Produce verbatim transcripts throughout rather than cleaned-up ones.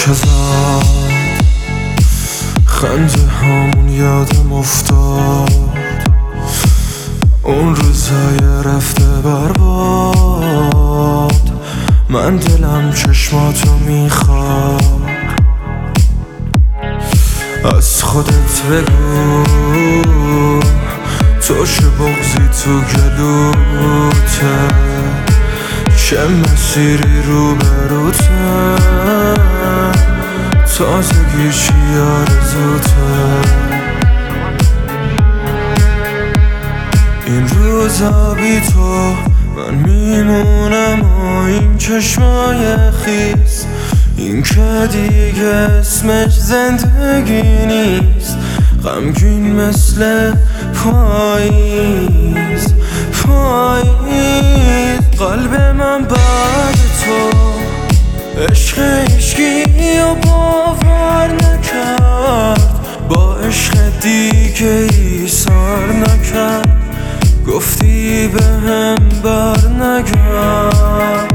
که زد خنده همون یادم افتاد، اون روزای رفته برباد. من دلم چشماتو میخواد، از خودت بگو تو چه بغضی تو گلوته، چه مسیری رو بروته، تازگی چی آرزوته. این روزا بی تو من میمونم و این چشمای خیس، این که دیگه اسمش زندگی نیست. غمگین مثل پاییز پاییز، قلب من بعد تو عشق عشقی و باور نکرد، با عشق دیگه ایثار نکرد. گفتی به هم بر نگرد،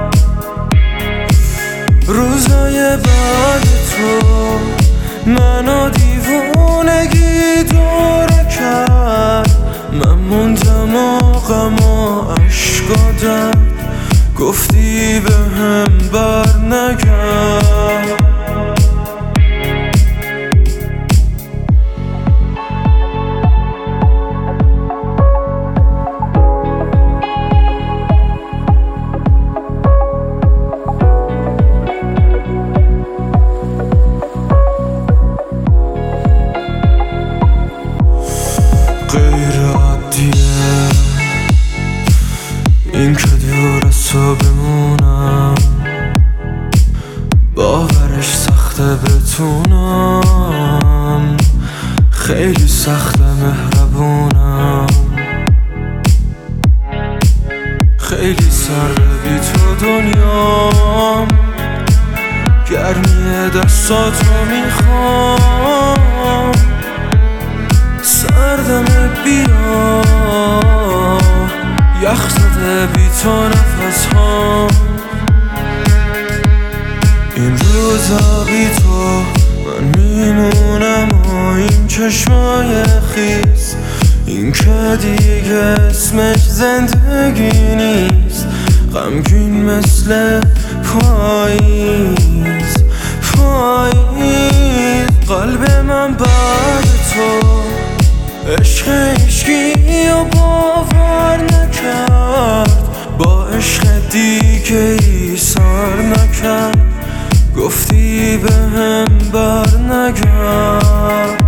روزای بعد تو منو دیوونگی دور کرد. من موندم و غم و عشق و درد، گفتی به هم بر نگرد. این که دور از تو بمونم، باورش سخته بتونم، خیلی سخته مهربونم، خیلی سرده بی تو دنیام. گرمی دستاتو میخوام، سردم بیا، یخ زده بی تو نفس ها. این روزا بی تو من میمونم و این چشمای خیس، این که دیگه اسمش زندگی نیست. غمگین مثل پاییز پاییز، قلب من بعد تو عشق عشقی و باور نکرد، با عشق دیگه ایثار نکرد. گفتی به هم بر نگرد،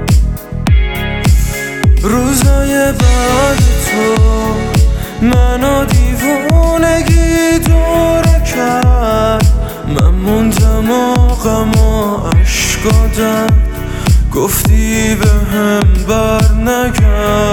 روزای بعد تو منو دیوونگی دور کرد. من موندم و غم و عشق و درد، گفتی به هم بر نگرد.